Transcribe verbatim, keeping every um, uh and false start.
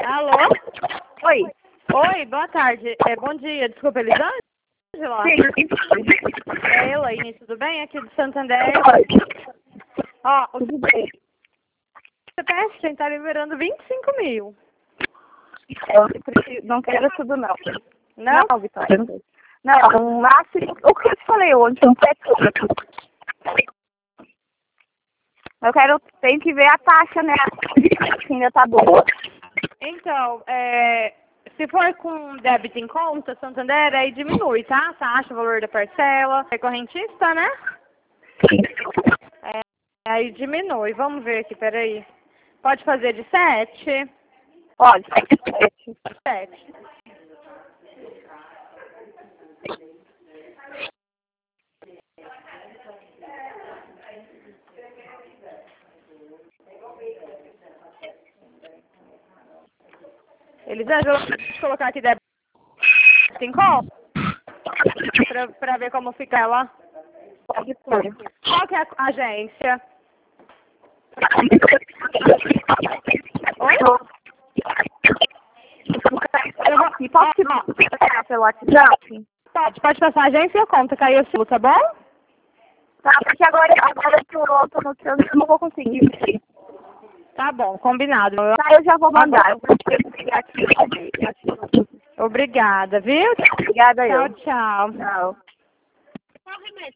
Alô? Oi. Oi, boa tarde. É, bom dia. Desculpa, Elisângela? Sim. É Elaine, tudo bem? Aqui do Santander. Ó, o Tudo bem. C P S está liberando vinte e cinco mil. Eu preciso- não quero tudo, não. Não? Não, Vitória. Não, no máximo... O que eu te falei ontem, um pet. Eu quero... Tenho que ver a taxa, né? Se ainda tá boa. Então, é, se for com débito em conta, Santander, aí diminui, tá? Taxa, o valor da parcela. É correntista, né? É, aí diminui. Vamos ver aqui, peraí. Pode fazer de sete? Pode, sete. Sete. Elisângela, deixa eu colocar aqui débito em conta pra, pra ver como fica ela. Pode pôr. Qual que é a agência? Oi? Eu vou... E posso te passar pelo WhatsApp? Pode, pode passar a agência e a conta, caiu o sul, tá bom? Tá, porque agora, agora eu tô, tô no trânsito, eu não vou conseguir. Tá bom, combinado. Tá, eu já vou mandar. Eu vou pegar aqui. Obrigada, viu? Obrigada, eu. Tchau, tchau. Tchau.